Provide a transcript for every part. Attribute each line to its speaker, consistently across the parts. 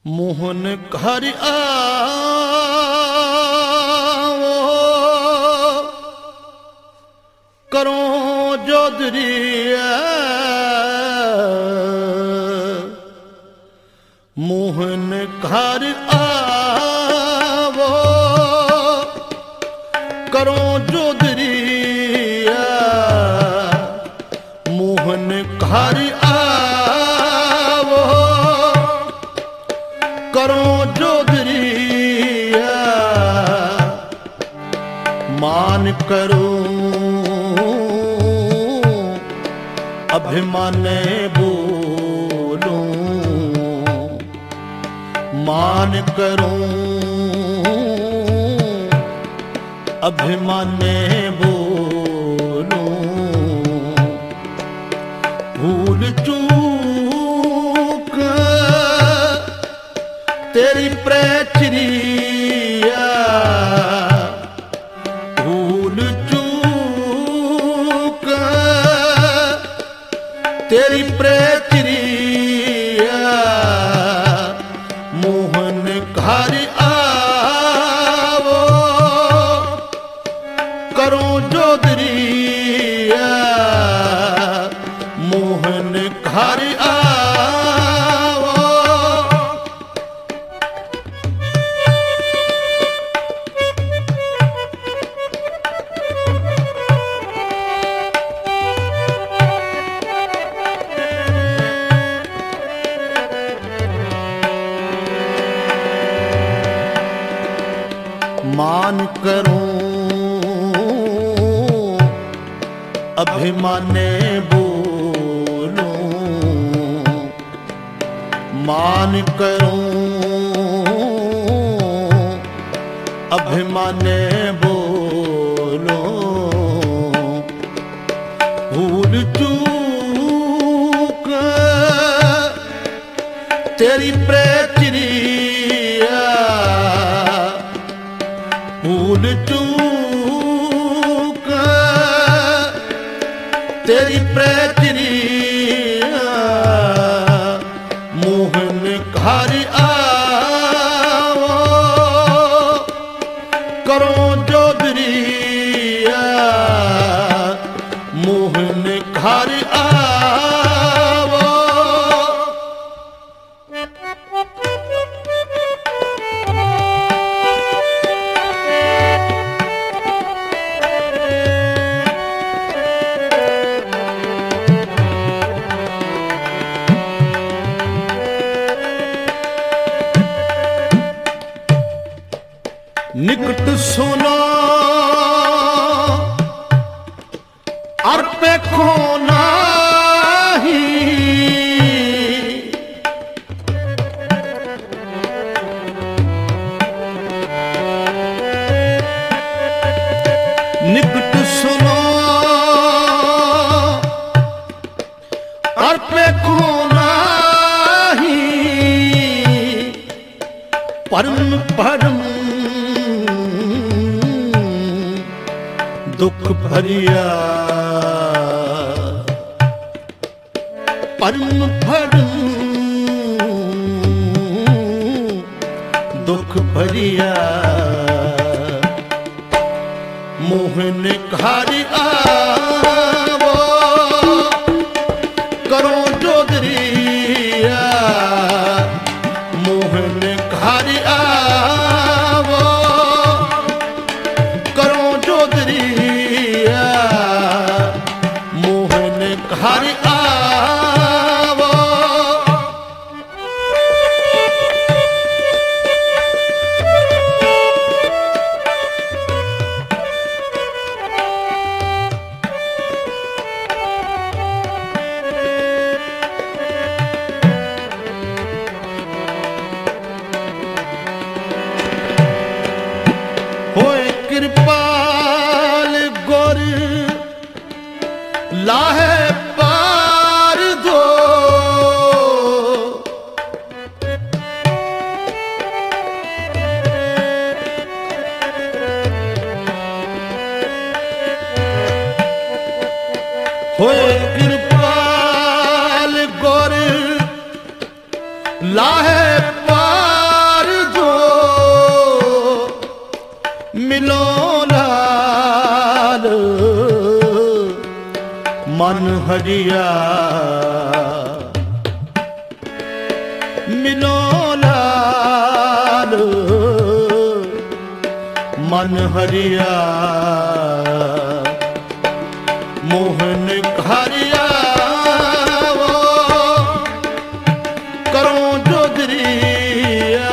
Speaker 1: मोहन घर आओ करो जोधरी मोहन घर आओ करो जोधरी मोहन घर आओ करो जोधरी मान करो अभिमाने बोलो मान करो अभिमाने बोलो भूल चूक तेरी प्रेचरिया भूल चूक तेरी प्रेचरिया मोहन घर आओ करो जोधरिया मोहन घर आओ मान करो अभिमाने बोलो मान करो अभिमाने बोलो भूल चूक तेरी प्रेचरिया भूल चूक तेरी प्रेचरिया मोहन घर आओ करो जोधरिया मोहन घर आओ निकट सुनो अर्पे को नाही निकट सुनो अर्पे को नाही परम परम दुख भरिया परम परम दुख भरिया मोहन घर आओ करो जोधरिया मोहन घर आओ करो जोधरिया मोहन घर आओ होए कृपाल गुर लाहे पार दो होए कृपाल गुर लाहे पार हरिया मिलो लाल मन हरिया मोहन हरिया वो करो जोदरिया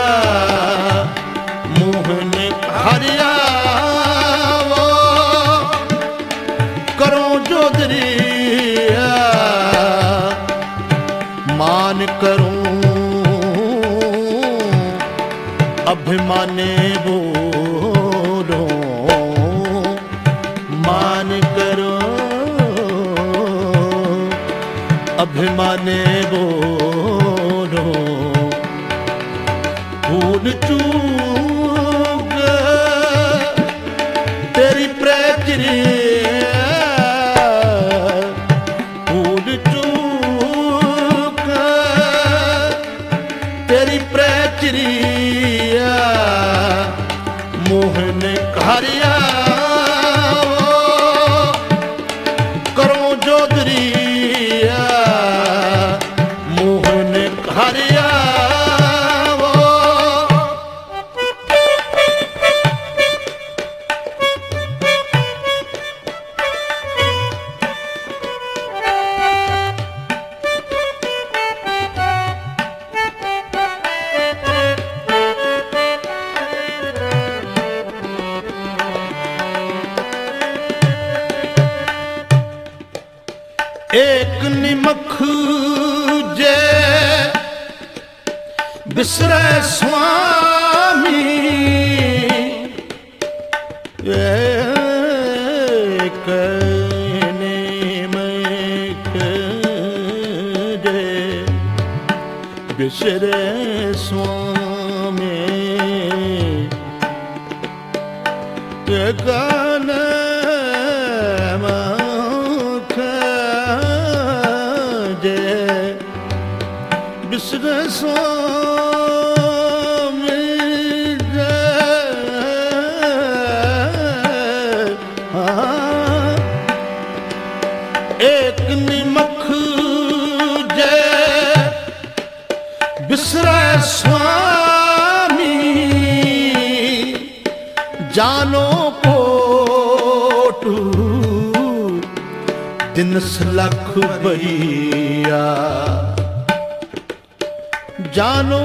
Speaker 1: मोहन हरिया वो करो जोदरिया मान करूं अभिमाने बोलो मान करो अभिमाने बोलो भूल चूक तेरी प्रचरी भूल चूक तेरी प्रचरी मोहन हरिया करो जोदरिया मोहन हरिया एक निमख जे बिसरे स्वामी एक निमख जे बिसरे स्वामी गाना बिसरे स्वामी एक निमख जे बिसरे स्वामी जानो कोटू दिनस लख भैया जानो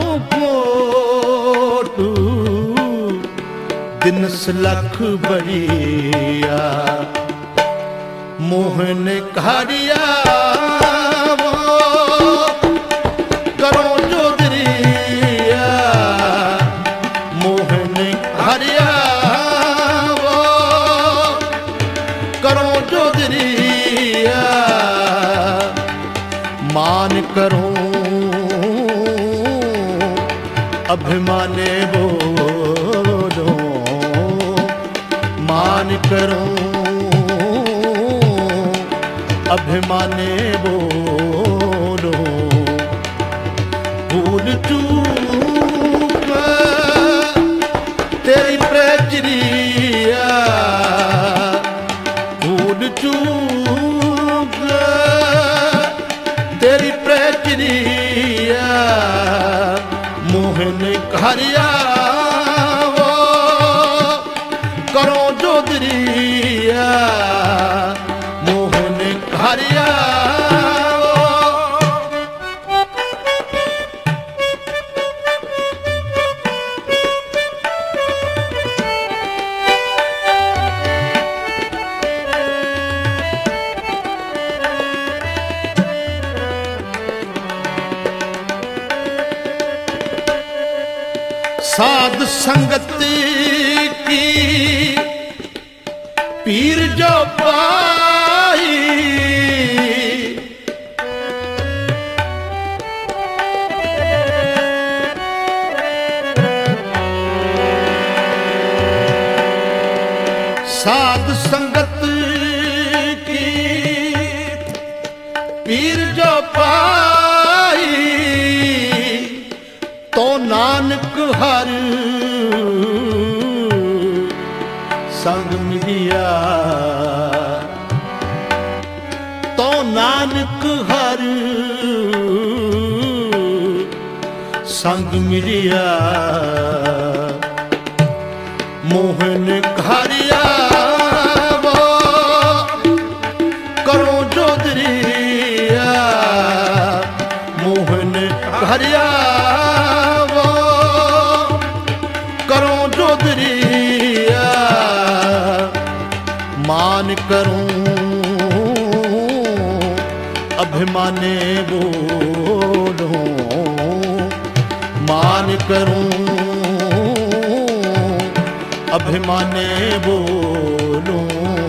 Speaker 1: कोटू दिनस लख भैया मोहन हरिया वो करो जोदरिया मोहन हरिया वो करो जोदरिया मान करो अभिमाने बोलो मान करो अभिमाने बोलो भूल चूक तेरी प्रचरिया भूल चूक तेरी प्रचरिया मोहन हरिया वो करो जोदरिया मोहन हरिया साध संगत की पीर जो पाई साध संगत की पीर जो पाई तो नानक हर संग मिलिया तो नानक संग मिलिया मोहन घरिया वो करो जोदरिया मोहन घरिया वो करो जोदरिया मान करूं अभिमाने बोलूं मान करूं अभिमाने बोलूं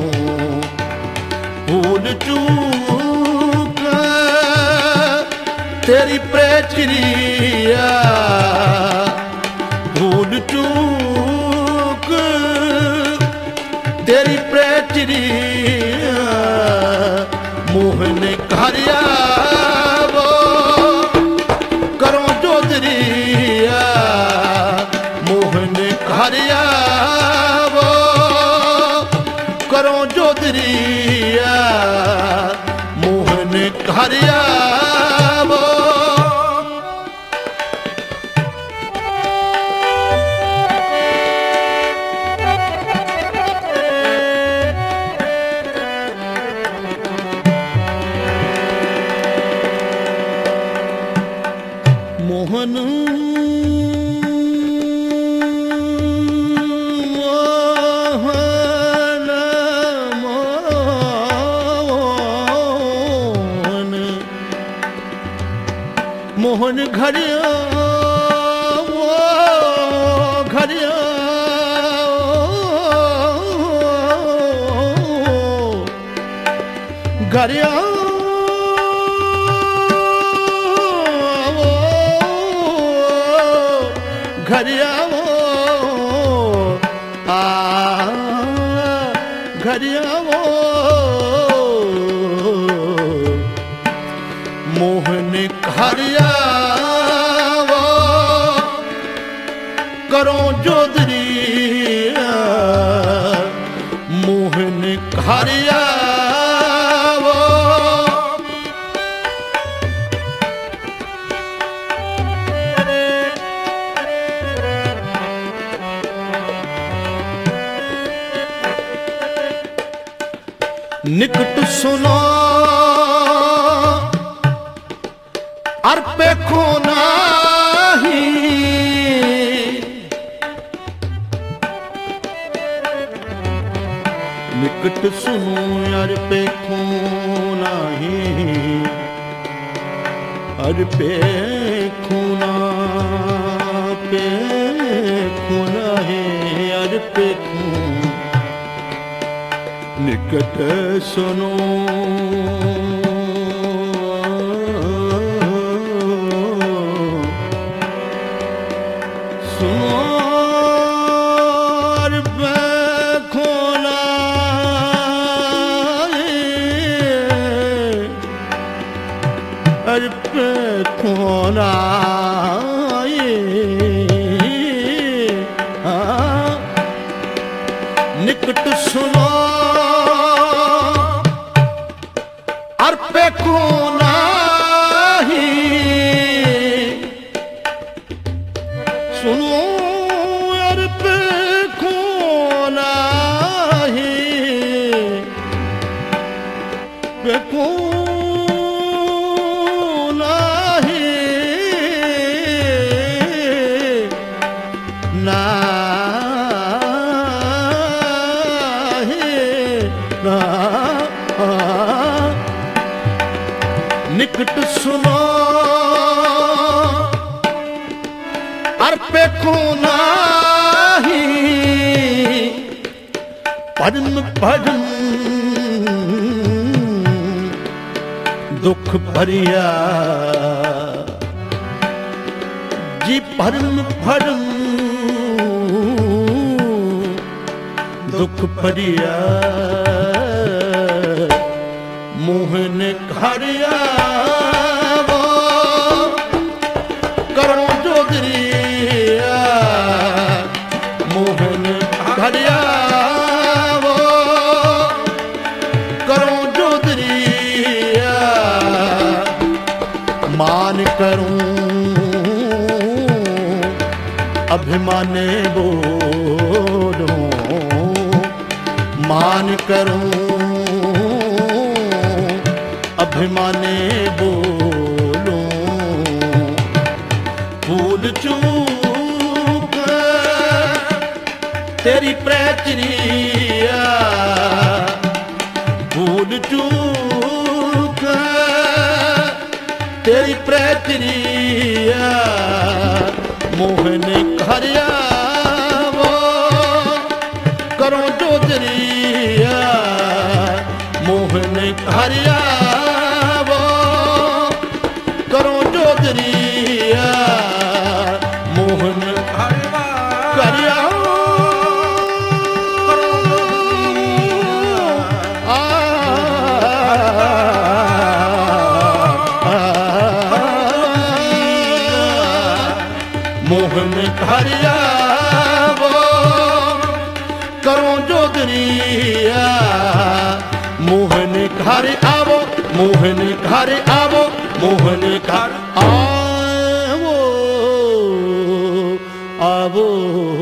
Speaker 1: भूल चूक तेरी प्रेचरिया भूल चूक तेरी प्रेचरिया मोहन घरिया वो करो जोदरिया मोहन घरिया वो करो जोदरिया मोहन घरिया वो मोहन मोहन घरिया वो घरिया घरिया घरिया वो घरिया वो मोहन घरिया वो करो जोदरिया मोहन घरिया वो निकट सुनो अर्पे को नाही निकट सुनो अर्पे को नाही अर्पे को ना पे को नाही अर्पे को निकट सुनो सुनो अर्पे खोना निकट सुनो अर्पे को नाही सुनो अर्पे को नाही पे को नाही निकट सुनो अर्पे को नाही परम परम दुख भरिया जी परम परम दुख भरिया मोहन घरिया वो करो जोदरिया मोहन घरिया वो करो जोदरिया मान करूं अभिमाने बोलो मान करूं अभिमाने बोलो भूल चूक तेरी प्रचरिया भूल चूक तेरी प्रचरिया मोहन हरिया वो करो जो दरिया मोहन हरिया वो करो जो दरिया मोहन हरिया मोहन हरिया वो करो जो दरिया मोहन घर आवो मोहन घर आवो मोहन घर आवो आवो